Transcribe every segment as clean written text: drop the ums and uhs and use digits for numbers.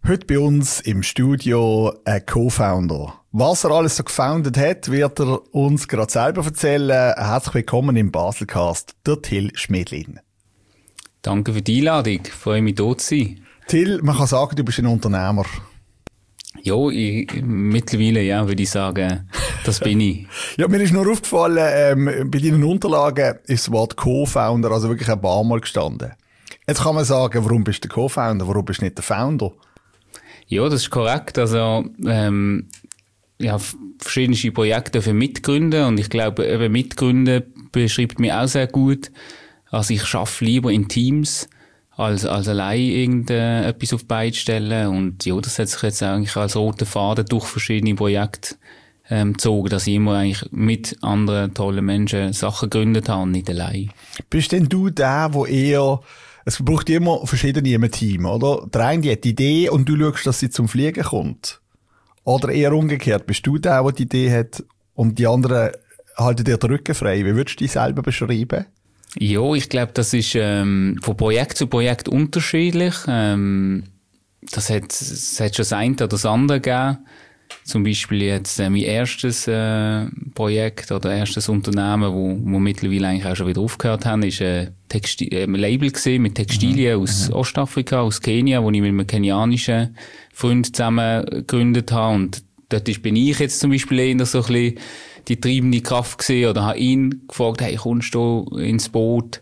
Heute bei uns im Studio ein Co-Founder. Was er alles so gefounded hat, wird er uns gerade selber erzählen. Herzlich willkommen im Baselcast, der Till Schmidlin. Danke für die Einladung. Ich freue mich, hier zu sein. Till, man kann sagen, du bist ein Unternehmer. Ja, mittlerweile, ja, würde ich sagen, das bin ich. Ja, mir ist nur aufgefallen, bei deinen Unterlagen ist das Wort Co-Founder also wirklich ein paar Mal gestanden. Jetzt kann man sagen, warum bist du der Co-Founder, warum bist du nicht der Founder? Ja, das ist korrekt. Also, ja, verschiedene Projekte für Mitgründen und ich glaube, eben Mitgründen beschreibt mich auch sehr gut. Also ich arbeite lieber in Teams, als allein irgendetwas auf die Beine stellen. Und ja, das hat sich jetzt eigentlich als roter Faden durch verschiedene Projekte gezogen, dass ich immer eigentlich mit anderen tollen Menschen Sachen gegründet habe und nicht allein. Bist denn du der, wo eher, es braucht immer verschiedene im Team, oder? Der eine hat die Idee und du schaust, dass sie zum Fliegen kommt. Oder eher umgekehrt, bist du der die Idee hat und die anderen halten dir den Rücken frei? Wie würdest du dich selber beschreiben? Ja, ich glaube, das ist von Projekt zu Projekt unterschiedlich. Das hat schon das eine oder das andere gegeben. Zum Beispiel jetzt mein erstes Projekt oder erstes Unternehmen, wo mittlerweile eigentlich auch schon wieder aufgehört haben, ist ein Label gewesen mit Textilien aus Ostafrika, aus Kenia, wo ich mit einem kenianischen Freund zusammen gegründet habe. Und dort bin ich jetzt zum Beispiel eher so ein bisschen die treibende Kraft gesehen oder habe ihn gefragt, hey, kommst du ins Boot?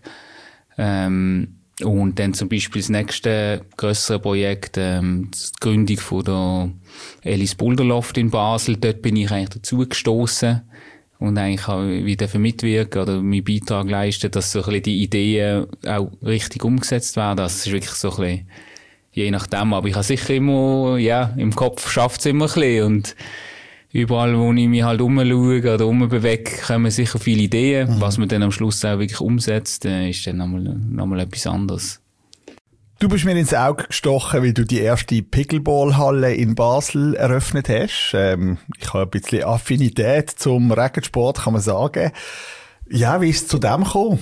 Und dann zum Beispiel das nächste grössere Projekt, die Gründung von der Elis Boulderloft in Basel. Dort bin ich eigentlich dazu gestossen und eigentlich habe wieder mitwirken oder meinen Beitrag leisten, dass so ein bisschen die Ideen auch richtig umgesetzt werden. Das ist wirklich so ein bisschen je nachdem, aber ich habe sicher immer, ja, im Kopf schafft's immer ein bisschen und überall, wo ich mich halt umschaue oder umbewege, kommen sicher viele Ideen. Was man dann am Schluss auch wirklich umsetzt, ist dann nochmal etwas anderes. Du bist mir ins Auge gestochen, weil du die erste Pickleball-Halle in Basel eröffnet hast. Ich habe ein bisschen Affinität zum Racquetsport, kann man sagen. Ja, wie ist es zu dem gekommen?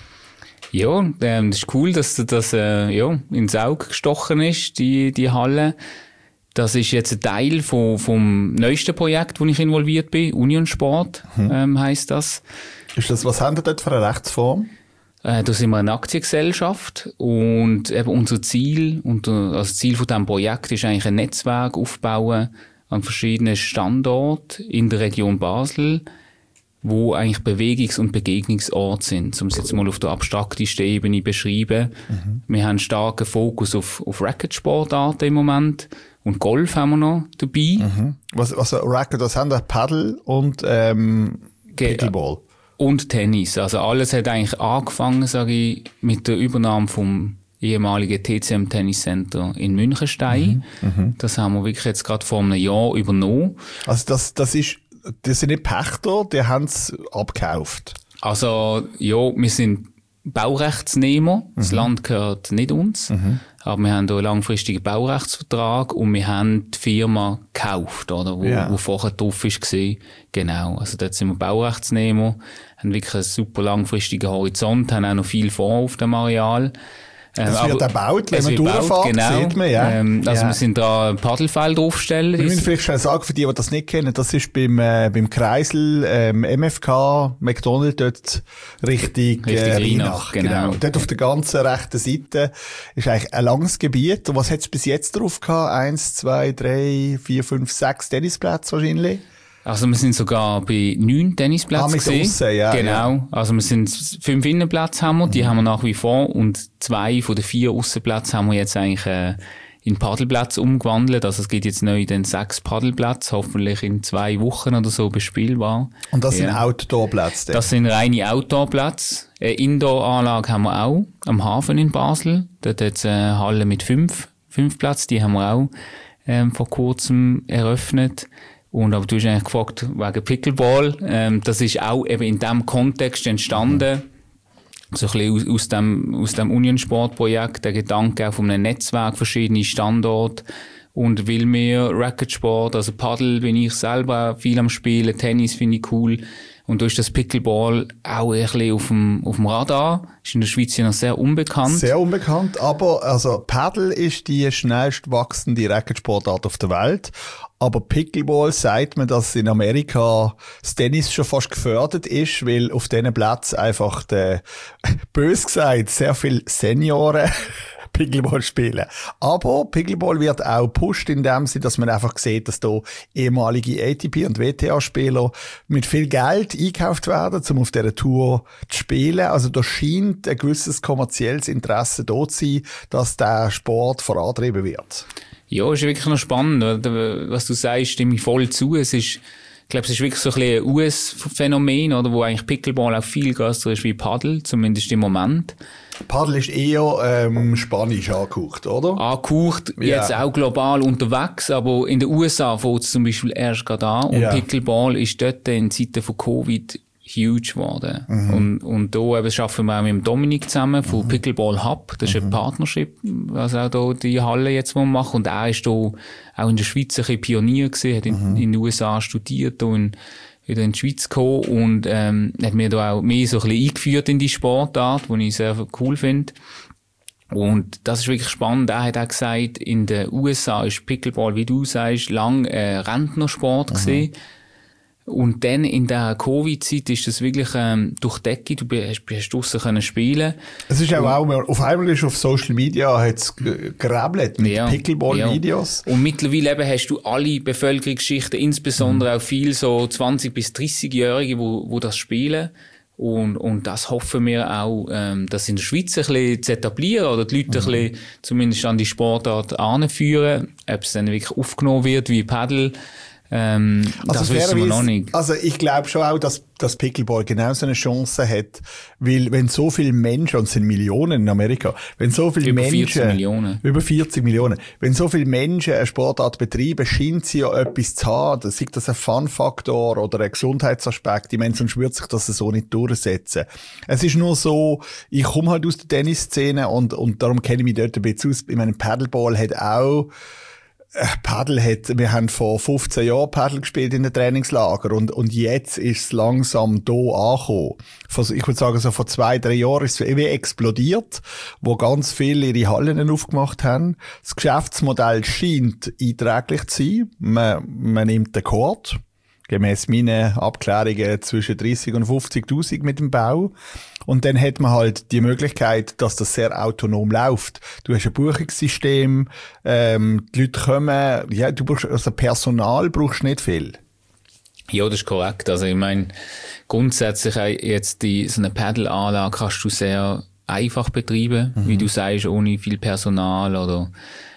Ja, das ist cool, dass das ins Auge gestochen ist, die Halle. Das ist jetzt ein Teil vom neuesten Projekt, wo ich involviert bin. Union Sport heisst das. Was haben wir dort für eine Rechtsform? Da sind wir eine Aktiengesellschaft und eben unser Ziel, das Ziel von diesem Projekt ist eigentlich ein Netzwerk aufbauen an verschiedenen Standorten in der Region Basel, wo eigentlich Bewegungs- und Begegnungsorte sind, um es jetzt mal auf der abstraktesten Ebene beschreiben. Wir haben einen starken Fokus auf Racketsportarten im Moment und Golf haben wir noch dabei. Was Racket, das haben wir Paddle und Pickleball. Und Tennis. Also alles hat eigentlich angefangen, sage ich, mit der Übernahme vom ehemaligen TCM Tennis Center in Münchenstein. Das haben wir wirklich jetzt gerade vor einem Jahr übernommen. Also das sind nicht Pächter, die haben es abgekauft. Also, ja, wir sind Baurechtsnehmer. Das Land gehört nicht uns. Aber wir haben hier einen langfristigen Baurechtsvertrag und wir haben die Firma gekauft, oder? Wo vorher drauf war. Genau. Also dort sind wir Baurechtsnehmer, haben wirklich einen super langfristigen Horizont, haben auch noch viel vor auf dem Areal. Es wird erbaut, wenn man durchfährt, genau. sieht man, ja. Wir sind da ein Paddelfeld draufstellen. Wir müssen vielleicht schnell sagen, für die das nicht kennen, das ist beim Kreisel, MFK, McDonald's, dort Richtung Rheinach. Genau. Dort auf der ganzen rechten Seite ist eigentlich ein langes Gebiet. Und was hat es bis jetzt drauf gehabt? 1, 2, 3, 4, 5, 6 Tennisplätze wahrscheinlich? Also wir sind sogar bei 9 Tennisplätzen gesehen. Ja, genau. Ja. Also wir sind 5 Innenplätze haben wir, die haben wir nach wie vor und 2 von den 4 Aussenplätze haben wir jetzt eigentlich in Paddelplätze umgewandelt. Also es gibt jetzt neu dann 6 Paddelplätze, hoffentlich in 2 Wochen oder so bespielbar. Und das sind Outdoor-Plätze? Das sind reine Outdoor-Plätze. Eine Indoor-Anlage haben wir auch am Hafen in Basel. Dort hat es eine Halle mit 5 Plätzen, die haben wir auch vor kurzem eröffnet. Aber du hast eigentlich gefragt, wegen Pickleball. Das ist auch eben in diesem Kontext entstanden. So ein bisschen aus dem Union-Sport-Projekt, der Gedanke auch von einem Netzwerk, verschiedene Standorte. Und weil mir Racketsport, also Paddle bin ich selber viel am Spielen, Tennis finde ich cool. Und da ist das Pickleball auch ein bisschen auf dem Radar. Ist in der Schweiz ja noch sehr unbekannt. Sehr unbekannt, aber also Paddle ist die schnellst wachsende Racketsportart auf der Welt. Aber Pickleball sagt man, dass in Amerika das Tennis schon fast gefördert ist, weil auf diesen Plätzen einfach bös gesagt sehr viele Senioren Pickleball spielen. Aber Pickleball wird auch gepusht in dem Sinne, dass man einfach sieht, dass da ehemalige ATP- und WTA-Spieler mit viel Geld eingekauft werden, um auf dieser Tour zu spielen. Also da scheint ein gewisses kommerzielles Interesse da zu sein, dass der Sport vorantrieben wird. Ja, ist wirklich noch spannend. Was du sagst, stimme ich voll zu. Ich glaube, es ist wirklich so ein bisschen ein US-Phänomen, oder, wo eigentlich Pickleball auch viel grösser ist wie Paddle, zumindest im Moment. Paddle ist eher spanisch angehaucht, oder? Angehaucht, jetzt auch global unterwegs, aber in den USA fängt es zum Beispiel erst gerade an. Und Pickleball ist dort in Zeiten von Covid huge geworden. Und da arbeiten wir auch mit dem Dominik zusammen von Pickleball Hub. Das ist ein Partnership, was auch da die Halle jetzt machen. Und er ist da auch in der Schweiz ein bisschen Pionier gewesen, hat in den USA studiert und wieder in die Schweiz gekommen und hat mir da auch mehr so ein bisschen eingeführt in die Sportart, die ich sehr cool finde. Und das ist wirklich spannend. Er hat auch gesagt, in den USA ist Pickleball, wie du sagst, lang Rentnersport gewesen. Und dann in der Covid-Zeit ist das wirklich durch die Decke, du hast draussen können spielen. Es ist auch auf einmal ist auf Social Media hat's gerebelt mit Pickleball-Videos. Ja. Und mittlerweile eben hast du alle Bevölkerungsschichten, insbesondere auch viel so 20- bis 30-Jährige, wo das spielen. Und das hoffen wir auch, das in der Schweiz ein bisschen zu etablieren oder die Leute ein bisschen zumindest an die Sportart anführen. Ob es dann wirklich aufgenommen wird wie Paddle. Das wissen wir noch nicht. Also ich glaube schon auch, dass Pickleball genauso eine Chance hat, weil wenn so viele Menschen, und es sind Millionen in Amerika, wenn so viele über 40 Millionen, wenn so viele Menschen eine Sportart betreiben, scheint sie ja etwas zu haben, sei das ein Fun-Faktor oder ein Gesundheitsaspekt, ich meine, sonst würde sich das so nicht durchsetzen. Es ist nur so, ich komme halt aus der Tennisszene und darum kenne ich mich dort ein bisschen aus. Ich meine, Paddleball hat auch wir haben vor 15 Jahren Paddle gespielt in den Trainingslager und jetzt ist es langsam da angekommen. Ich würde sagen, so vor 2-3 Jahren ist es wie explodiert, wo ganz viele ihre Hallen aufgemacht haben. Das Geschäftsmodell scheint einträglich zu sein. Man nimmt den Court, gemäss meinen Abklärungen zwischen 30 und 50.000 mit dem Bau. Und dann hat man halt die Möglichkeit, dass das sehr autonom läuft. Du hast ein Buchungssystem, die Leute kommen, ja, Personal brauchst nicht viel. Ja, das ist korrekt. Also ich meine, grundsätzlich jetzt so eine Paddle-Anlage kannst du sehr einfach betreiben, wie du sagst, ohne viel Personal oder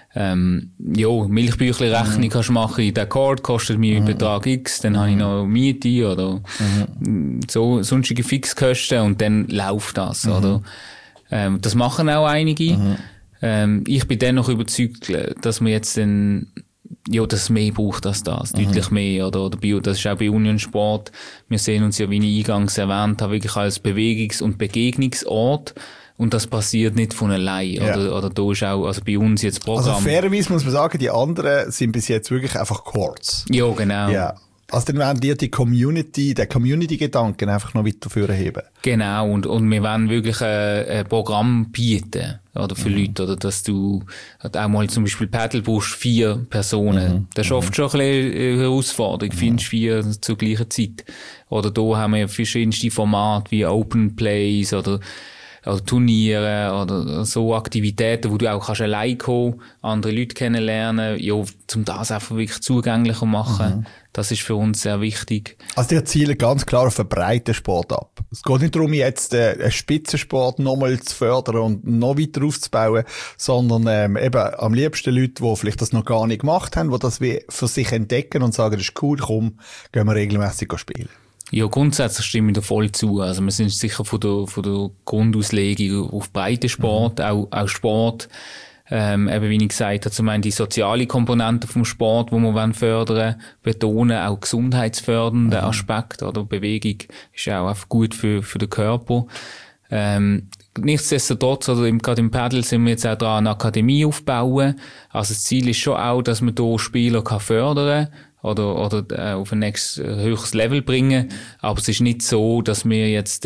Milchbüchli-Rechnung kannst du machen, der Court kostet mir Betrag X, dann habe ich noch Miete oder so sonstige Fixkosten und dann läuft das, oder? Das machen auch einige. Ich bin dennoch überzeugt, dass man jetzt dass es mehr braucht als das, deutlich mehr, oder das ist auch bei Union Sport. Wir sehen uns ja, wie ich eingangs erwähnt habe, wirklich als Bewegungs- und Begegnungsort. Und das passiert nicht von allein. Ja. Oder da ist auch, also bei uns jetzt Programm. Also fairerweise muss man sagen, die anderen sind bis jetzt wirklich einfach Courts. Ja, genau. Ja. Also dann werden dir den Community-Gedanken einfach noch weiter vorheben. Genau, und wir wollen wirklich ein Programm bieten, oder für Leute, oder dass du auch mal zum Beispiel Paddle brauchst 4 Personen. Das ist oft schon ein bisschen eine Herausforderung, findest 4 zur gleichen Zeit. Oder da haben wir verschiedenste Formate wie Open Plays oder Turniere oder so Aktivitäten, wo du auch kannst allein kommen, andere Leute kennenlernen, ja, um das einfach wirklich zugänglicher machen. Das ist für uns sehr wichtig. Also die zielen ganz klar auf einen breiten Sport ab. Es geht nicht darum, jetzt einen Spitzensport nochmal zu fördern und noch weiter aufzubauen, sondern eben am liebsten Leute, die vielleicht das noch gar nicht gemacht haben, die das wie für sich entdecken und sagen, das ist cool, komm, gehen wir regelmäßig spielen. Ja, grundsätzlich stimme ich da voll zu. Also wir sind sicher von der Grundauslegung auf Breitensport, auch Sport, eben wie ich gesagt habe, zum einen die soziale Komponente vom Sport, wo wir fördern, betonen, auch gesundheitsfördernden Aspekt, oder Bewegung ist ja auch einfach gut für den Körper. Nichtsdestotrotz, oder gerade im Paddle sind wir jetzt auch dran, eine Akademie aufbauen. Also das Ziel ist schon auch, dass man da Spieler fördern kann. oder auf ein nächstes höchstes Level bringen. Aber es ist nicht so, dass wir jetzt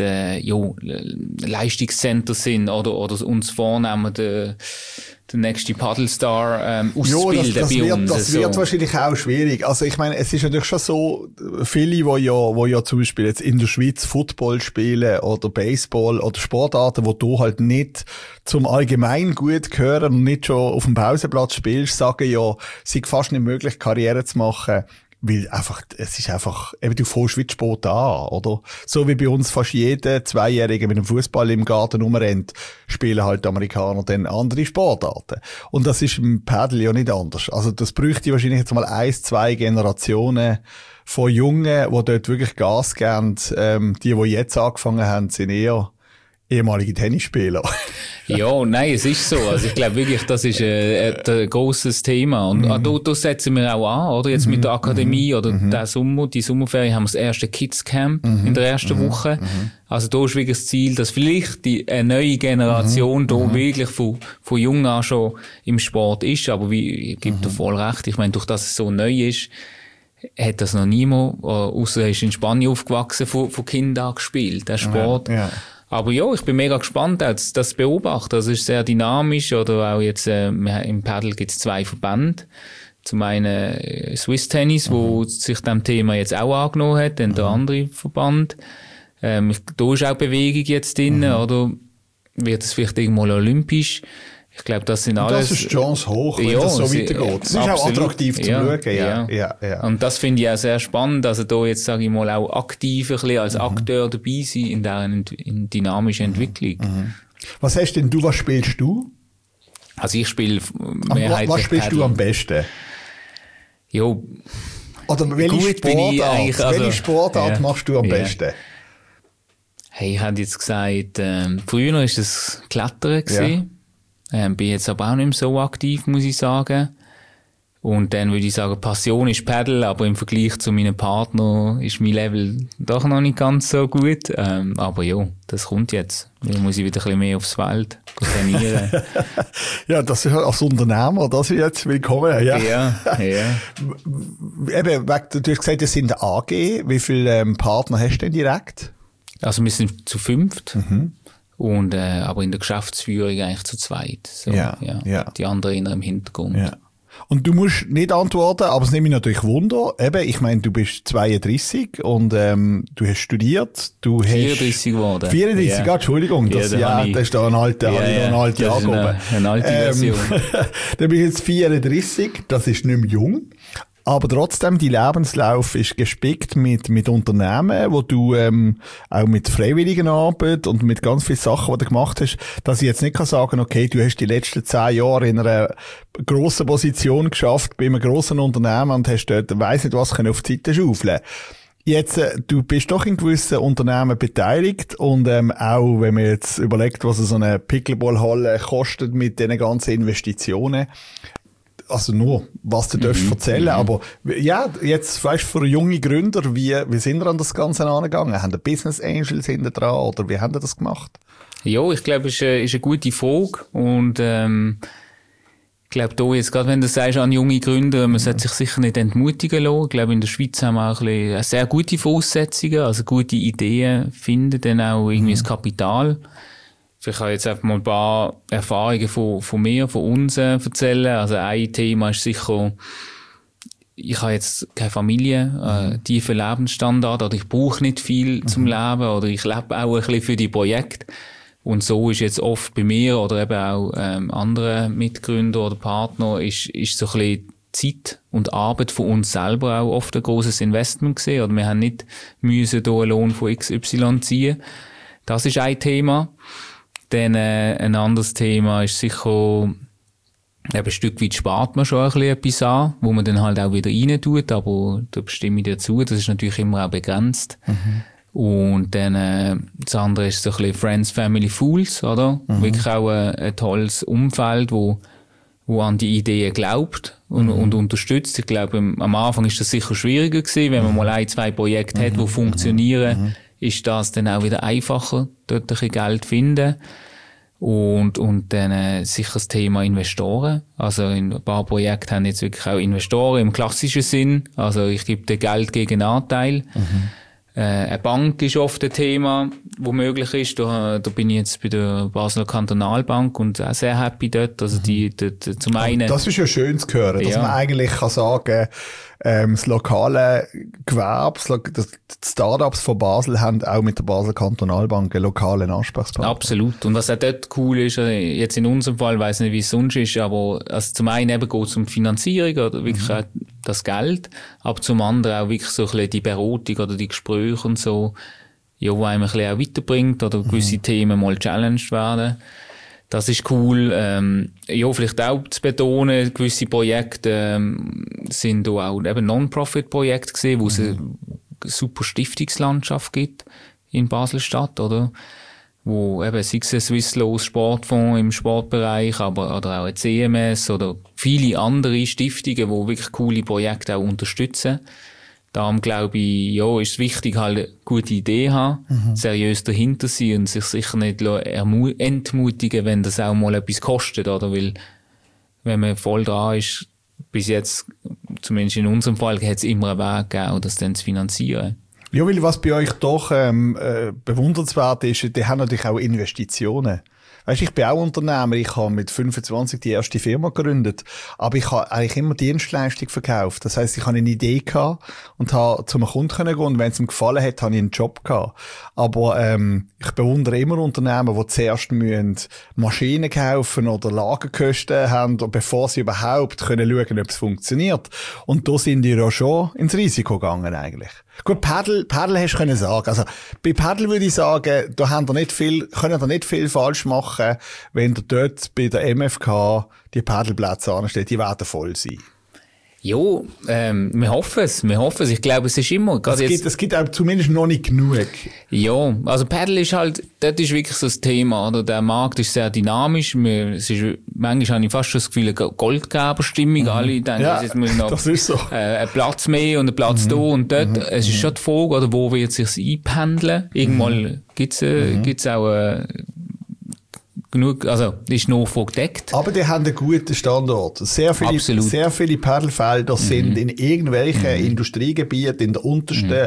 Leistungscenter sind oder uns vornehmen, der nächste Paddlestar auszubilden bei uns. Das wird wahrscheinlich auch schwierig. Also ich meine, es ist natürlich schon so, viele, wo ja zum Beispiel jetzt in der Schweiz Football spielen oder Baseball oder Sportarten, wo du halt nicht zum Allgemeingut gehören und nicht schon auf dem Pausenplatz spielst, sagen ja, es ist fast nicht möglich, Karriere zu machen. Weil es ist einfach, eben du fährst wie Sport an, oder? So wie bei uns fast jeder Zweijährige mit dem Fußball im Garten rumrennt, spielen halt die Amerikaner dann andere Sportarten. Und das ist im Paddel ja nicht anders. Also das bräuchte wahrscheinlich jetzt mal 1-2 Generationen von Jungen, die dort wirklich Gas geben. Die jetzt angefangen haben, sind eher ehemalige Tennisspieler. Ja, nein, es ist so. Also ich glaube wirklich, das ist ein grosses Thema. Und da setzen wir auch an, oder? Jetzt mit der Akademie oder die Sommerferien haben wir das erste Kids-Camp in der ersten Woche. Also da ist wirklich das Ziel, dass vielleicht eine neue Generation da wirklich von jung an schon im Sport ist. Aber ich gebe dir voll recht. Ich meine, durch das es so neu ist, hat das noch niemand, ausser er ist in Spanien aufgewachsen, von Kind an gespielt, der Sport. Ja. Aber ja, ich bin mega gespannt, das zu beobachten. Also es ist sehr dynamisch, oder auch jetzt, im Paddle gibt es 2 Verbände. Zum einen Swiss Tennis, wo sich dem Thema jetzt auch angenommen hat, dann der andere Verband. Da ist auch Bewegung jetzt drin, oder wird es vielleicht irgendwann olympisch? Ich glaube, das sind alles... Das ist die Chance hoch, wenn das so weitergeht. Es ist auch attraktiv zu schauen. Ja. Und das finde ich auch sehr spannend, also da jetzt, sage ich mal, auch aktiv ein bisschen als Akteur dabei sein in dieser dynamischen Entwicklung. Was hast denn du, was spielst du? Also ich spiele mehrheitlich Was spielst du am besten? Jo. Oder welche Sportart machst du am besten? Hey, ich hätte jetzt gesagt, früher war es Klettern gewesen. Bin jetzt aber auch nicht mehr so aktiv, muss ich sagen. Und dann würde ich sagen, Passion ist Paddle, aber im Vergleich zu meinem Partner ist mein Level doch noch nicht ganz so gut. Aber ja, das kommt jetzt. Da muss ich wieder ein bisschen mehr aufs Feld trainieren. Ja, das ist halt als Unternehmer, das ist jetzt willkommen. Ja. Eben, du hast gesagt, ihr seid eine AG. Wie viele Partner hast du denn direkt? Also wir sind zu 5. Und, aber in der Geschäftsführung eigentlich zu 2. So, die anderen im Hintergrund. Ja. Und du musst nicht antworten, aber es nimmt mich natürlich Wunder. Eben, ich meine, du bist 32 und du hast studiert. Du 34 geworden. 34, Entschuldigung. Das ist da eine alte Angabe. Eine alte Version. Dann bin ich jetzt 34, das ist nicht mehr jung. Aber trotzdem, dein Lebenslauf ist gespickt mit Unternehmen, wo du auch mit Freiwilligenarbeit und mit ganz vielen Sachen, die du gemacht hast, dass ich jetzt nicht kann sagen, okay, du hast die letzten 10 Jahre in einer grossen Position geschafft bei einem grossen Unternehmen und hast dort, weiss nicht was, können auf die Seite schaufeln. Jetzt, du bist doch in gewissen Unternehmen beteiligt und auch, wenn man jetzt überlegt, was so eine Pickleballhalle kostet mit diesen ganzen Investitionen, also nur, was du darfst erzählen, aber ja, jetzt weißt du, für junge Gründer, wie sind wir an das Ganze angegangen? Haben die Business Angels hinten dran oder wie haben die das gemacht? Ja, ich glaube, es ist eine gute Frage und ich glaube, da jetzt, gerade wenn du sagst an junge Gründer, man sollte sich sicher nicht entmutigen lassen. Ich glaube, in der Schweiz haben wir auch ein bisschen sehr gute Voraussetzungen, also gute Ideen finden, dann auch irgendwie das Kapital. Ich kann jetzt einfach mal ein paar Erfahrungen von mir, von uns erzählen. Also ein Thema ist sicher, ich habe jetzt keine Familie, tiefen Lebensstandard, oder ich brauche nicht viel zum Leben, oder ich lebe auch ein bisschen für die Projekte. Und so ist jetzt oft bei mir oder eben auch anderen Mitgründern oder Partnern ist so ein bisschen Zeit und Arbeit von uns selber auch oft ein grosses Investment gewesen. Oder wir haben nicht müssen hier einen Lohn von XY ziehen. Das ist ein Thema. Dann ein anderes Thema ist sicher, eben ein Stück weit spart man schon ein bisschen etwas an, wo man dann halt auch wieder rein tut, aber da bestimme ich dazu, das ist natürlich immer auch begrenzt. Und dann das andere ist so ein bisschen Friends, Family, Fools, oder? Wirklich auch ein tolles Umfeld, wo an die Ideen glaubt und unterstützt. Ich glaube, am Anfang ist das sicher schwieriger gewesen, wenn man mal 1-2 Projekte hat, die funktionieren, ist das dann auch wieder einfacher, dort ein bisschen Geld finden. Und dann sicher das Thema Investoren. Also in ein paar Projekte haben jetzt wirklich auch Investoren im klassischen Sinn. Also ich gebe dir Geld gegen Anteil. Eine Bank ist oft ein Thema, wo möglich ist. Da bin ich jetzt bei der Basler Kantonalbank und auch sehr happy dort. Also die zum einen. Das ist ja schön zu hören, dass man eigentlich kann sagen, das lokale Gewerbe, die Startups von Basel haben auch mit der Basler Kantonalbank einen lokalen Ansprechpartner. Absolut. Und was auch dort cool ist, jetzt in unserem Fall, weiss nicht, wie es sonst ist, aber also zum einen eben geht es um die Finanzierung oder wirklich auch das Geld, aber zum anderen auch wirklich so ein bisschen die Beratung oder die Gespräche und so, ja, wo einem ein bisschen auch weiterbringt oder gewisse Themen mal challenged werden. Das ist cool. Ja, vielleicht auch zu betonen, gewisse Projekte sind auch eben Non-Profit-Projekte gesehen, wo es eine super Stiftungslandschaft gibt in Basel-Stadt, oder? Wo eben, sei es ein Swisslos Sportfonds im Sportbereich, oder auch ein CMS oder viele andere Stiftungen, die wirklich coole Projekte auch unterstützen. Darum glaube ich, ja, ist es wichtig, halt eine gute Idee haben, seriös dahinter sein und sich sicher nicht entmutigen, wenn das auch mal etwas kostet, oder? Weil, wenn man voll dran ist, bis jetzt, zumindest in unserem Fall, hat es immer einen Weg gegeben, das dann zu finanzieren. Ja, weil was bei euch doch bewundernswert ist, die haben natürlich auch Investitionen. Weisst, ich bin auch Unternehmer, ich habe mit 25 die erste Firma gegründet, aber ich habe eigentlich immer Dienstleistung verkauft. Das heisst, ich habe eine Idee gehabt und habe zu einem Kunden gehen und wenn es ihm gefallen hat, habe ich einen Job gehabt. Aber ich bewundere immer Unternehmer, die zuerst Maschinen kaufen oder Lagerkosten haben, bevor sie überhaupt können schauen, ob es funktioniert. Und da sind die ja schon ins Risiko gegangen eigentlich. Gut, Paddel hast du können sagen. Also, bei Paddel würde ich sagen, da können ihr nicht viel falsch machen, wenn ihr dort bei der MFK die Paddelplätze anstellt. Die werden voll sein. Ja, wir hoffen es. Ich glaube, es ist immer. Es gibt auch zumindest noch nicht genug. Ja, also Paddle ist halt, das ist wirklich so das Thema, oder? Der Markt ist sehr dynamisch. Manchmal habe ich fast schon das Gefühl, eine Goldgeberstimmung. Alle denken, jetzt muss noch das ist so. Ein Platz mehr und ein Platz da und dort. Es ist schon die Frage, oder wo wird es sich einpendeln? Irgendwann gibt's auch genug, also ist Nachfrage gedeckt. Aber die haben einen guten Standort. Sehr viele Paddelfelder sind in irgendwelchen Industriegebieten, in der untersten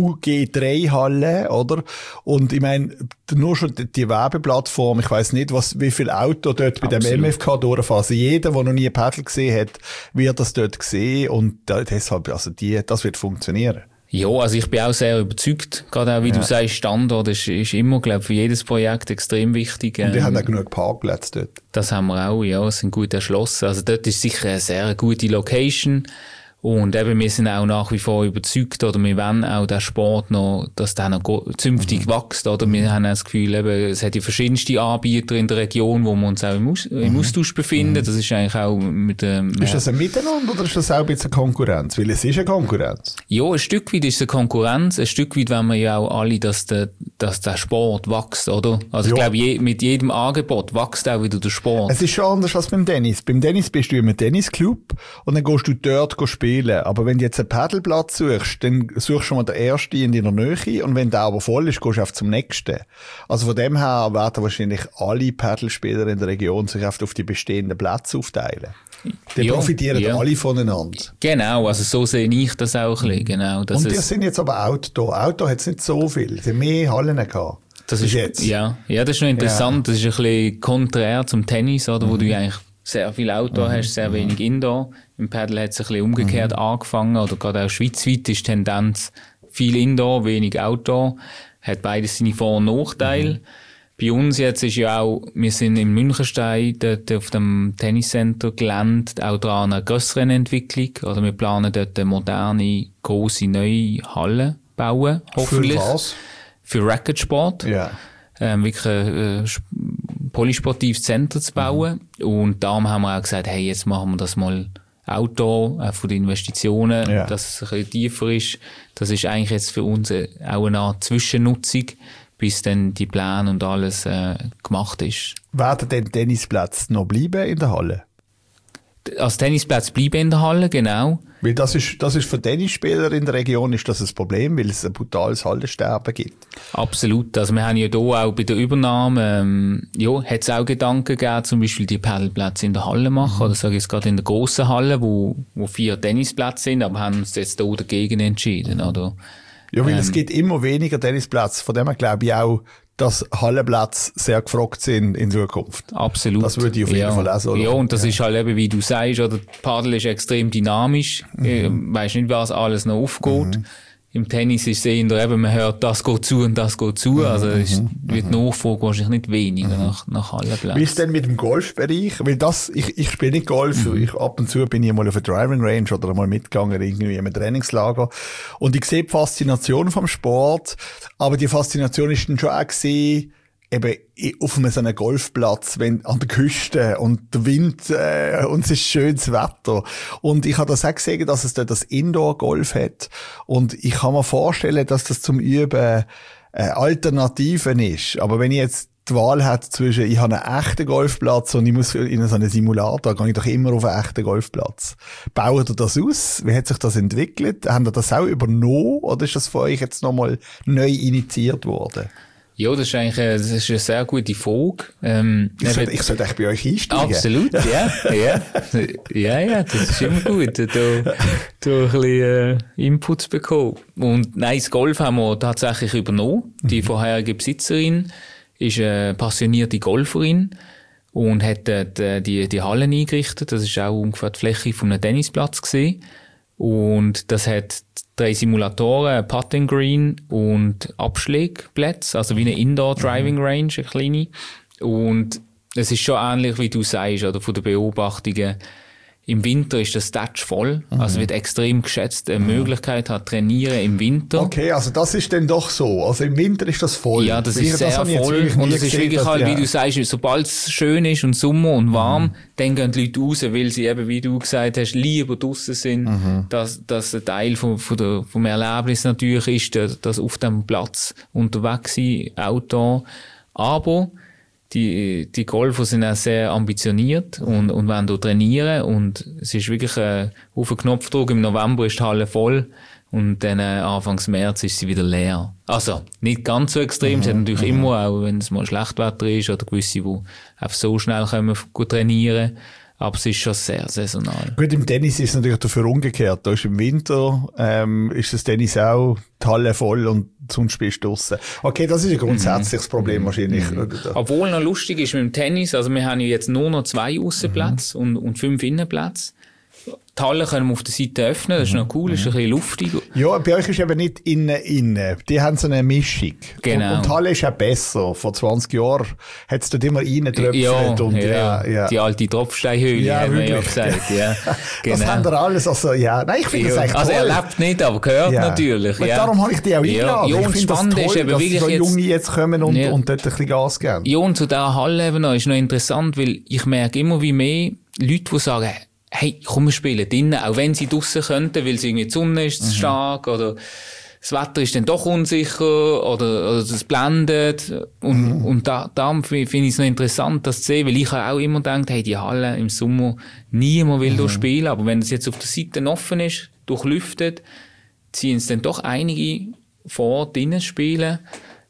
UG3-Halle, oder? Und ich meine, nur schon die Werbeplattform, ich weiss nicht, wie viel Auto dort bei dem MFK durchfahren. Also jeder, der noch nie ein Paddel gesehen hat, wird das dort sehen und deshalb, also das wird funktionieren. Ja, also ich bin auch sehr überzeugt. Gerade auch, wie du sagst, Standort ist immer, glaube ich, für jedes Projekt extrem wichtig. Und wir haben auch genug Parkplätze dort. Das haben wir auch, ja, sind gut erschlossen. Also dort ist sicher eine sehr gute Location. Und eben, wir sind auch nach wie vor überzeugt, oder wir wollen auch den Sport noch, dass der noch zünftig wächst, oder? Wir haben auch das Gefühl, eben, es hat ja verschiedenste Anbieter in der Region, wo wir uns auch im Austausch befinden. Das ist eigentlich auch mit ist das ein Miteinander oder ist das auch ein bisschen Konkurrenz? Weil es ist eine Konkurrenz. Ja, ein Stück weit ist es eine Konkurrenz. Ein Stück weit wollen wir ja auch alle, dass der Sport wächst, oder? Also, ich glaube, mit jedem Angebot wächst auch wieder der Sport. Es ist schon anders als beim Tennis. Beim Tennis bist du im Tennisclub und dann gehst du dort spielen. Aber wenn du jetzt einen Paddelplatz suchst, dann suchst du schon mal den ersten in deiner Nähe und wenn der aber voll ist, gehst du zum nächsten. Also von dem her werden wahrscheinlich alle Paddelspieler in der Region sich auf die bestehenden Plätze aufteilen. Die profitieren alle voneinander. Genau, also so sehe ich das auch ein bisschen. Genau, und wir sind jetzt aber Outdoor. Outdoor hat es nicht so viel. Es haben mehr Hallen gehabt. Das ist jetzt. Ja, das ist noch interessant. Ja. Das ist ein bisschen konträr zum Tennis, oder, wo du eigentlich sehr viel Outdoor hast, sehr wenig Indoor. Im Paddle hat es ein bisschen umgekehrt angefangen, oder gerade auch schweizweit ist die Tendenz viel Indoor, wenig Outdoor. Hat beides seine Vor- und Nachteile. Bei uns jetzt ist ja auch, wir sind in Münchenstein, dort auf dem Tenniscenter gelandet, auch dran eine grössere Entwicklung. Also wir planen dort eine moderne, grosse, neue Halle bauen, hoffentlich. Für was? Für Racketsport. Ja. Wirklich ein polysportives Center zu bauen. Und darum haben wir auch gesagt, hey, jetzt machen wir das mal Outdoor, von den Investitionen, dass es ein bisschen tiefer ist. Das ist eigentlich jetzt für uns auch eine Art Zwischennutzung, bis dann die Pläne und alles gemacht ist. Werden denn Tennisplätze noch bleiben in der Halle? als Tennisplätze bleiben in der Halle, genau. Weil das ist für Tennisspieler in der Region ist das ein Problem, weil es ein brutales Hallensterben gibt. Absolut. Also wir haben ja hier auch bei der Übernahme, hat es auch Gedanken gegeben, zum Beispiel die Paddelplätze in der Halle machen, oder sage ich jetzt gerade in der grossen Halle, wo 4 Tennisplätze sind, aber haben uns jetzt hier dagegen entschieden, oder? Ja, weil es gibt immer weniger Tennisplätze. Von dem her glaube ich auch, dass Hallenplätze sehr gefragt sind in Zukunft. Absolut. Das würde ich auf jeden Fall auch so. Ja, und das ist halt eben, wie du sagst, oder Paddel ist extrem dynamisch. Weisst nicht, was alles noch aufgeht. Im Tennis ist es eher eben, man hört, das geht zu und das geht zu. Also es wird Nachfrage wahrscheinlich nicht weniger nach Hallenplätzen. Wie ist denn mit dem Golfbereich? Weil ich spiele nicht Golf. Ab und zu bin ich mal auf einer Driving Range oder mal mitgegangen irgendwie in einem Trainingslager. Und ich sehe die Faszination vom Sport. Aber die Faszination ist dann schon auch gesehen, eben auf so einem Golfplatz, wenn an der Küste und der Wind und es ist schönes Wetter. Und ich habe das auch gesehen, dass es dort das Indoor-Golf hat. Und ich kann mir vorstellen, dass das zum Üben Alternativen ist. Aber wenn ich jetzt die Wahl hätte zwischen, ich habe einen echten Golfplatz und ich muss in so einen Simulator, gehe ich doch immer auf einen echten Golfplatz. Baut ihr das aus? Wie hat sich das entwickelt? Haben ihr das auch übernommen? Oder ist das von euch jetzt nochmal neu initiiert worden? Ja, das ist eigentlich eine sehr gute Frage. Ich sollte echt bei euch einsteigen. Absolut, ja. Ja, das ist immer gut, da ein bisschen Inputs bekommen. Und nein, das Golf haben wir tatsächlich übernommen. Die vorherige Besitzerin ist eine passionierte Golferin und hat die Hallen eingerichtet. Das ist auch ungefähr die Fläche von einem Tennisplatz gewesen. Und das hat 3 Simulatoren, ein Putting Green und Abschlägplätze, also wie eine Indoor Driving Range, eine kleine. Und es ist schon ähnlich, wie du sagst, oder von den Beobachtungen. Im Winter ist das Touch voll. Also wird extrem geschätzt. Eine Möglichkeit hat trainieren im Winter. Okay, also das ist dann doch so. Also im Winter ist das voll. Ja, das ist sehr voll. Und es ist wirklich halt, wie du sagst, sobald es schön ist und Sommer und warm, dann gehen die Leute raus, weil sie eben, wie du gesagt hast, lieber draussen sind. Dass ein Teil vom Erlebnis natürlich ist, dass auf dem Platz unterwegs sein, Outdoor. Aber die Golfer sind auch sehr ambitioniert und wollen dort trainieren und es ist wirklich auf den Knopfdruck. Im November ist die Halle voll und dann Anfangs März ist sie wieder leer. Also, nicht ganz so extrem. Es hat natürlich immer, auch wenn es mal Schlechtwetter ist oder gewisse, die einfach so schnell können gut trainieren. Aber es ist schon sehr saisonal. Gut, im Tennis ist es natürlich dafür umgekehrt. Da ist im Winter, ist das Tennis auch die Halle voll und sonst spielst du draussen. Okay, das ist ein grundsätzliches Problem wahrscheinlich. Obwohl noch lustig ist mit dem Tennis, also wir haben ja jetzt nur noch 2 Aussenplätze und 5 Innenplätze. Die Halle können wir auf der Seite öffnen, das ist noch cool, das ist ein bisschen luftig. Ja, bei euch ist eben nicht innen. Die haben so eine Mischung. Genau. Und die Halle ist auch besser. Vor 20 Jahren hat es dort immer reingetröpfelt. Ja. Die alte Tropfsteinhöhle, haben wir ja gesagt. Ja, genau. Das haben wir alles. Also, ja. Nein, ich finde das echt toll. Also er lebt nicht, aber gehört natürlich. Ja. Darum habe ich die auch eingeladen. Ja, und spannend ist eben wirklich so Junge jetzt kommen und dort ein bisschen Gas geben. Ja, und zu dieser Halle eben noch ist noch interessant, weil ich merke immer wie mehr Leute, die sagen, hey, komm, wir spielen drinnen, auch wenn sie draussen könnten, weil sie irgendwie die Sonne ist zu stark oder das Wetter ist dann doch unsicher oder es blendet. Und darum finde ich es noch interessant, das zu sehen, weil ich auch immer gedacht, hey, die Halle im Sommer, niemand will da spielen, aber wenn es jetzt auf der Seite offen ist, durchlüftet, ziehen es dann doch einige vor, drinnen spielen,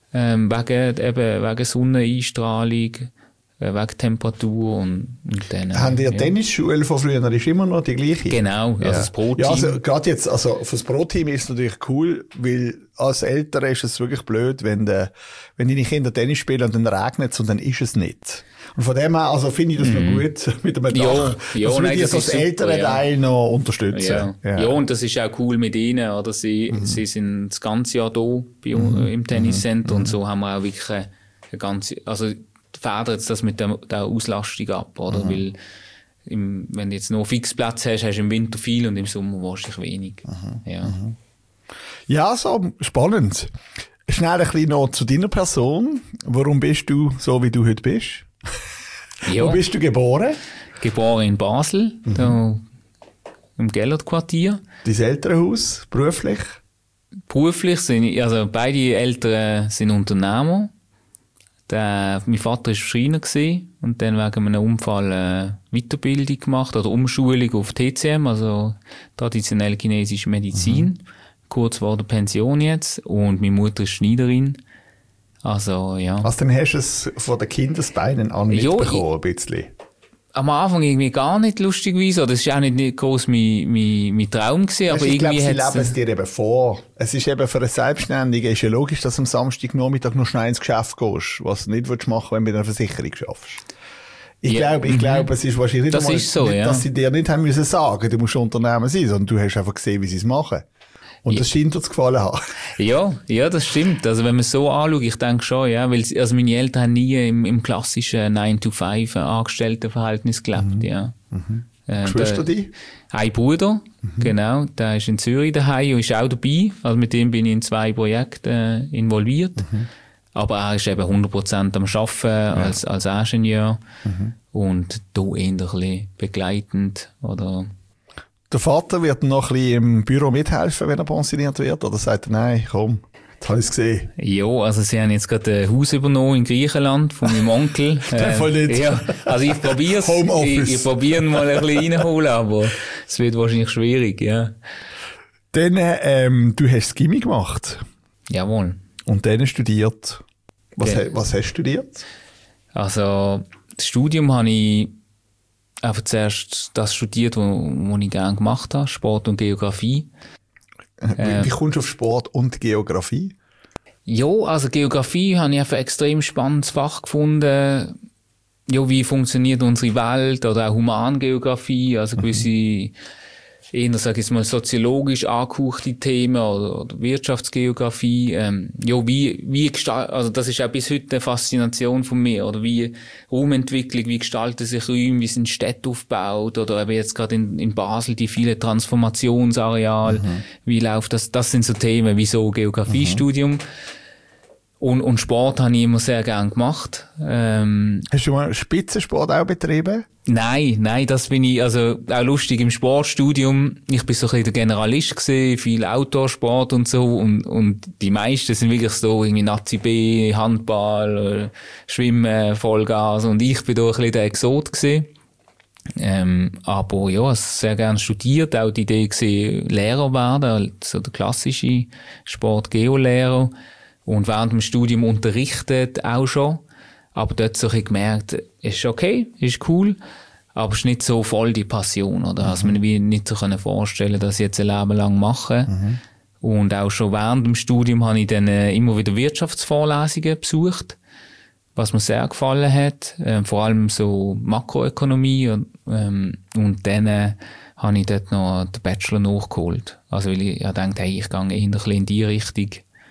wegen Sonneneinstrahlung, wegen Temperatur und dann. Haben die Tennisschule von früher, ist immer noch die gleiche? Genau, also das Pro-Team. Ja, also gerade jetzt, also fürs Pro-Team ist es natürlich cool, weil als Eltern ist es wirklich blöd, wenn deine Kinder Tennis spielen und dann regnet es und dann ist es nicht. Und von dem her, also finde ich das noch gut mit dem Dach. Ja, das würde ich als älteren Teil noch unterstützen. Ja, und das ist auch cool mit ihnen, oder? Sie sind das ganze Jahr da im Tenniscenter und so haben wir auch wirklich eine ganze, also federt das mit der Auslastung ab, oder? Weil wenn du jetzt nur Fixplatz hast du im Winter viel und im Sommer wahrscheinlich wenig. Ja, so spannend. Schnell ein bisschen noch zu deiner Person. Warum bist du so, wie du heute bist? Wo bist du geboren? Geboren in Basel, da im Gellert-Quartier. Dein Elternhaus, beruflich? Beruflich sind, also beide Eltern sind Unternehmer. Mein Vater war Schreiner und dann wegen einem Unfall Weiterbildung gemacht oder Umschulung auf TCM, also traditionelle chinesische Medizin. Kurz vor der Pension jetzt. Und meine Mutter ist Schneiderin. Also, ja. Also dann hast du es von den Kindesbeinen an mitbekommen, ein bisschen? Am Anfang irgendwie gar nicht, lustigerweise. Oder das war auch nicht gross mein Traum gewesen, aber ich irgendwie glaube, sie leben es dir eben vor. Es ist eben für einen Selbstständigen, ist ja logisch, dass du am Samstagnachmittag noch schnell ins Geschäft gehst, was du nicht machen willst, wenn du bei einer Versicherung schaffst. Ich glaube, es ist wahrscheinlich das ist so, nicht, dass sie dir nicht haben müssen sagen, du musst Unternehmen sein, sondern du hast einfach gesehen, wie sie es machen. Und das scheint dir zu gefallen haben. Ja, das stimmt. Also wenn man es so anschaut, ich denke schon, ja, weil also meine Eltern haben nie im klassischen 9-to-5 Angestelltenverhältnis gelebt, ja. Geschwister die? Ein Bruder, genau, der ist in Zürich daheim und ist auch dabei. Also mit dem bin ich in 2 Projekten involviert. Aber er ist eben 100% am Arbeiten als Ingenieur und da eher ein bisschen begleitend oder. Der Vater wird noch ein bisschen im Büro mithelfen, wenn er pensioniert wird? Oder sagt er, nein, komm, jetzt habe ich es gesehen? Ja, also sie haben jetzt gerade ein Haus übernommen in Griechenland von meinem Onkel. Voll nicht. Ja, also ich probiere es. Ich probiere mal ein bisschen reinholen, aber es wird wahrscheinlich schwierig, ja. Dann, du hast das Gymi gemacht. Jawohl. Und dann studiert. Was hast du studiert? Also, das Studium habe ich einfach zuerst das studiert, was ich gerne gemacht habe, Sport und Geografie. Wie kommst du auf Sport und Geografie? Ja, also Geografie habe ich einfach ein extrem spannendes Fach gefunden. Ja, wie funktioniert unsere Welt oder auch Humangeografie, also gewisse eher, sage ich mal, soziologisch angehauchte Themen oder Wirtschaftsgeografie. Ja, wie also das ist auch bis heute eine Faszination von mir. Oder wie Raumentwicklung, wie gestalten sich Räume, wie sind Städte aufgebaut, oder eben jetzt gerade in Basel die vielen Transformationsareale. Wie läuft das? Das sind so Themen, wie so Geografiestudium. Und Sport habe ich immer sehr gern gemacht. Hast du mal Spitzensport auch betrieben? Nein, das bin ich, also auch lustig im Sportstudium. Ich bin so ein bisschen der Generalist gewesen, viel Outdoor-Sport und so, und die meisten sind wirklich so irgendwie Nazi B, Handball, Schwimmen, Vollgas, und ich bin da ein bisschen der Exot gewesen. Aber ja, sehr gern studiert, auch die Idee gewesen, Lehrer werden, so der klassische Sport-Geo-Lehrer. Und während dem Studium unterrichtet auch schon. Aber dort so ein bisschen gemerkt, ist okay, ist cool, aber es ist nicht so voll die Passion, oder? Also man will nicht so vorstellen, dass ich jetzt ein Leben lang mache. Und auch schon während dem Studium habe ich dann immer wieder Wirtschaftsvorlesungen besucht, was mir sehr gefallen hat. Vor allem so Makroökonomie. Und dann habe ich dort noch den Bachelor nachgeholt. Also weil ich dachte, hey, ich gehe eher ein bisschen in die Richtung.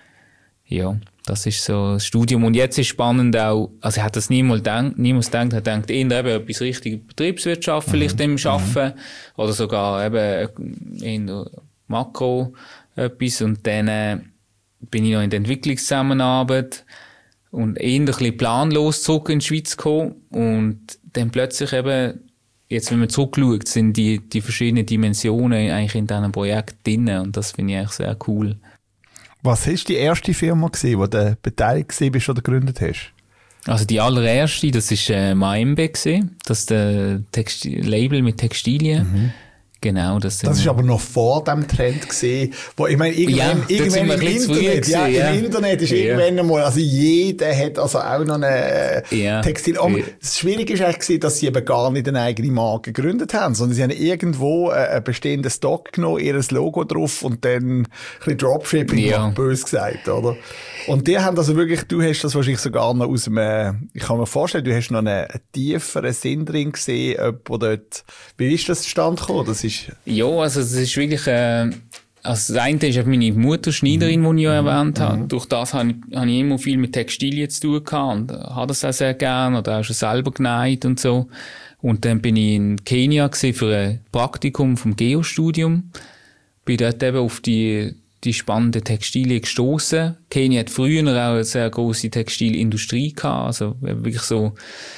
Ja, das ist so das Studium. Und jetzt ist spannend auch, also ich hätte das niemals gedacht, er denkt eher eben etwas Richtung Betriebswirtschaft vielleicht im Arbeiten oder sogar eben in Makro etwas. Und dann bin ich noch in der Entwicklungszusammenarbeit und eher ein bisschen planlos zurück in die Schweiz gekommen. Und dann plötzlich eben, jetzt wenn man zurückschaut, sind die verschiedenen Dimensionen eigentlich in diesem Projekt drin. Und das finde ich eigentlich sehr cool. Was war die erste Firma gewesen, wo du beteiligt bist oder gegründet hast? Also die allererste, das war Maembe gewesen. Das ist der Label mit Textilien. Genau, das ist aber noch vor dem Trend gesehen, wo, ich meine, irgendwann im Internet, im Internet ist irgendwann einmal, also jeder hat also auch noch eine Textil. Das Schwierige ist eigentlich, dass sie eben gar nicht eine eigene Marke gegründet haben, sondern sie haben irgendwo einen bestehenden Stock genommen, ihr Logo drauf und dann ein bisschen Dropshipping gemacht, böse gesagt, oder? Und die haben also wirklich, du hast das wahrscheinlich sogar noch aus einem, ich kann mir vorstellen, du hast noch einen tieferen Sinn drin gesehen, dort, wie ist das zustande gekommen? Ja, also das ist wirklich, also das eine ist meine Mutter Schneiderin, die ich ja erwähnt habe. Durch das habe ich immer viel mit Textilien zu tun gehabt und habe das auch sehr gern oder auch schon selber genäht und so. Und dann bin ich in Kenia für ein Praktikum vom Geostudium. Bin dort eben auf die spannende Textilien gestoßen. Kenia hat früher auch eine sehr grosse Textilindustrie gehabt, also wirklich so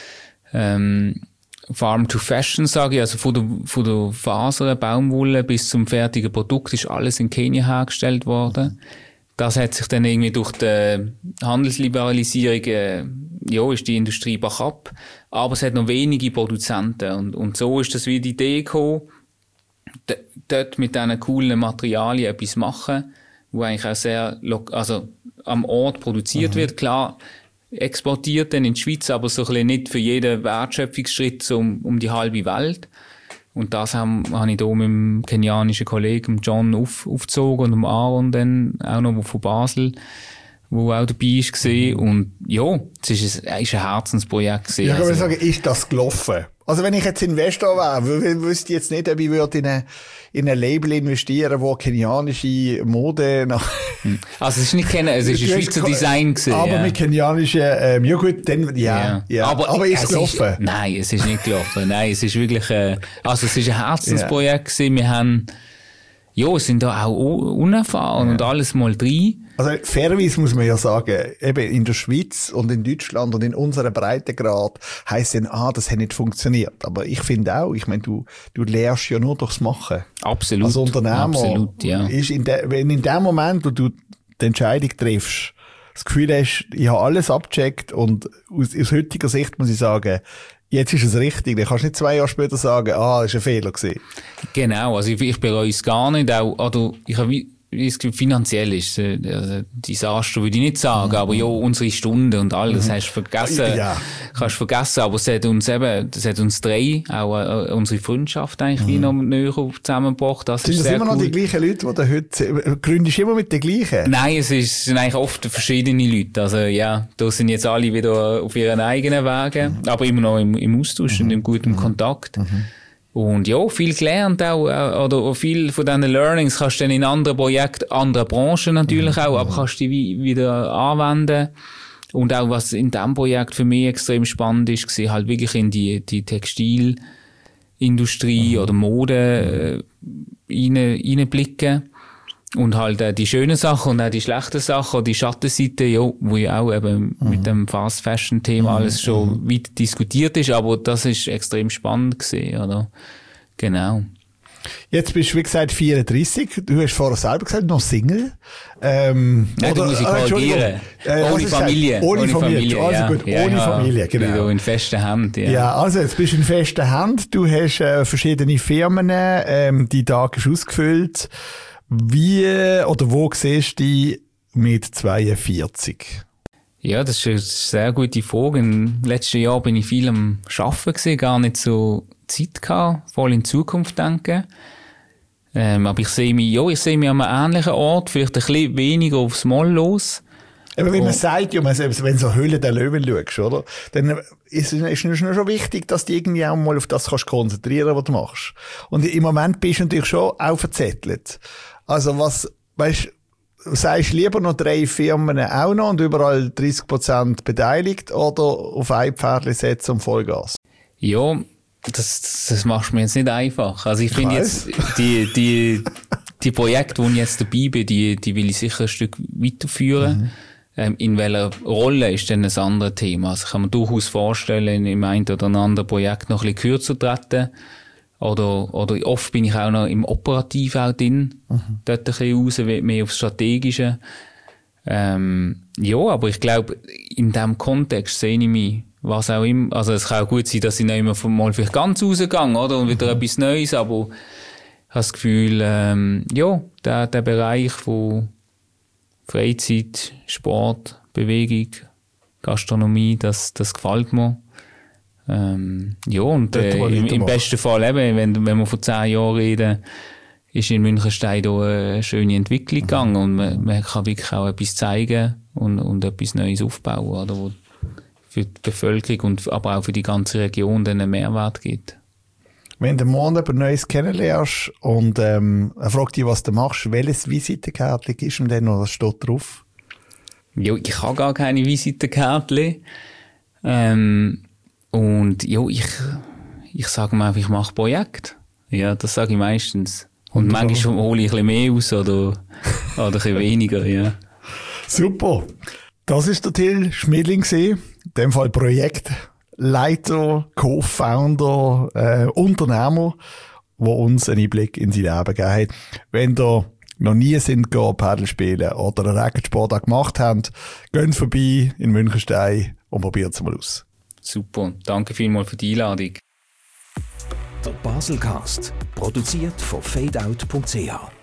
Farm to Fashion, sage ich, also von der Faser, Baumwolle bis zum fertigen Produkt ist alles in Kenia hergestellt worden. das hat sich dann irgendwie durch die Handelsliberalisierung, ist die Industrie bachab. Aber es hat noch wenige Produzenten. Und so ist das wie die Idee gekommen, dort mit diesen coolen Materialien etwas machen, wo eigentlich auch sehr, am Ort produziert wird. Klar, exportiert dann in die Schweiz, aber so ein bisschen nicht für jeden Wertschöpfungsschritt so um die halbe Welt. Und das habe ich hier mit dem kenianischen Kollegen John aufgezogen und dem Aaron dann auch noch von Basel, wo auch dabei war. Und ja, es ist ein Herzensprojekt gewesen. Ja, ich würde sagen, ist das gelaufen? Also wenn ich jetzt Investor wäre, wüsste ich jetzt nicht, ob ich würde in ein Label investieren, wo kenianische Mode nach... Also es ist nicht es ist ein Schweizer Design gewesen. Aber mit kenianischen, ja gut, dann, ja. Aber ist es gelaufen? Nein, es ist nicht gelaufen. Nein, es ist wirklich, also es ist ein Herzensprojekt gewesen. Wir haben, sind da auch unerfahren und alles mal drin. Also fairerweise muss man ja sagen, eben in der Schweiz und in Deutschland und in unserem Breitengrad heisst dann, das hat nicht funktioniert. Aber ich finde auch, ich meine, du lernst ja nur durchs Machen. Absolut. Als Unternehmer absolut, ja. Ist wenn in dem Moment, wo du die Entscheidung triffst, das Gefühl hast, ich habe alles abgecheckt und aus heutiger Sicht muss ich sagen, jetzt ist es richtig. Dann kannst du nicht 2 Jahre später sagen, das ist ein Fehler gewesen. Genau, also ich bereue es gar nicht. Ich habe finanziell ist Desaster, würde ich nicht sagen, aber unsere Stunde und alles hast du vergessen. Ja. Kannst du vergessen, aber es hat uns 3, auch unsere Freundschaft eigentlich wie noch näher zusammengebracht. Sind das immer noch die gleichen Leute, die da heute, gründest du immer mit den gleichen? Nein, es sind eigentlich oft verschiedene Leute. Also, da sind jetzt alle wieder auf ihren eigenen Wegen, aber immer noch im Austausch und im guten Kontakt. Und viel gelernt auch, oder viel von diesen Learnings kannst du dann in anderen Projekten, anderen Branchen natürlich auch, aber kannst du die wieder anwenden. Und auch was in diesem Projekt für mich extrem spannend ist, war halt wirklich in die Textilindustrie oder Mode reinblicken. Und halt die schönen Sachen und auch die schlechten Sachen, die Schattenseite, wo ja auch eben mit dem Fast-Fashion-Thema alles schon weit diskutiert ist, aber das ist extrem spannend gewesen, oder? Genau. Jetzt bist du, wie gesagt, 34. Du hast vorher selber gesagt, noch Single. Nein, du musst dich korrigieren. Ohne Familie. Ohne Familie. Also gut, ohne Familie, genau. Wieder in festen Händen, ja. Ja, also jetzt bist du in festen Händen. Du hast verschiedene Firmen, die Tag ist ausgefüllt. Wie oder wo siehst du dich mit 42? Ja, das ist eine sehr gute Frage. Im letzten Jahr bin ich viel am Arbeiten gewesen, gar nicht so Zeit gehabt, voll in die Zukunft denken. Aber ich sehe mich an einem ähnlichen Ort, vielleicht ein bisschen weniger aufs Mal los. Aber wenn man sagt, wenn du so Höhle der Löwen schaust, oder? Dann ist es schon wichtig, dass du irgendwie auch mal auf das kannst konzentrieren, was du machst. Und im Moment bist du natürlich schon auch verzettelt. Also sagst du lieber noch 3 Firmen auch noch und überall 30% beteiligt oder auf ein Pferdchen setzen und Vollgas? Ja, das machst du mir jetzt nicht einfach. Also ich finde jetzt, die Projekte, wo ich jetzt dabei bin, die will ich sicher ein Stück weiterführen. In welcher Rolle ist denn ein anderes Thema? Also kann man durchaus vorstellen, im einen oder anderen Projekt noch ein bisschen kürzer treten. Oder oft bin ich auch noch im Operativ auch drin. Dort ein bisschen raus, mehr aufs Strategische. Aber ich glaube, in diesem Kontext sehe ich mich, was auch immer. Also es kann auch gut sein, dass ich nicht immer mal vielleicht ganz rausgehe, oder? Und wieder etwas Neues, aber ich habe das Gefühl, der Bereich von Freizeit, Sport, Bewegung, Gastronomie, das gefällt mir. Und im besten Fall eben, wenn wir von 10 Jahren reden, ist in Münchenstein da eine schöne Entwicklung gegangen und man kann wirklich auch etwas zeigen und etwas Neues aufbauen, oder, wo für die Bevölkerung und aber auch für die ganze Region dann einen Mehrwert gibt. Wenn du morgen jemand Neues kennenlernst und er fragt dich, was du machst, welches Visitenkärtchen gibst du ihm denn noch, was steht drauf? Ja, ich habe gar keine Visitenkärtchen. Und ich sage mir einfach, ich mache Projekte. Ja, das sage ich meistens. Und manchmal hole ich ein bisschen mehr aus oder ein bisschen weniger, ja. Super. Das ist der Till Schmidling gewesen. In dem Fall Projektleiter, Co-Founder, Unternehmer, der uns einen Einblick in sein Leben gegeben hat. Wenn ihr noch nie sind Paddel spielen oder einen Regensport gemacht haben, gehen vorbei in Münchenstein und probieren es mal aus. Super, danke vielmals für die Einladung. Der Baselcast, produziert von fadeout.ch.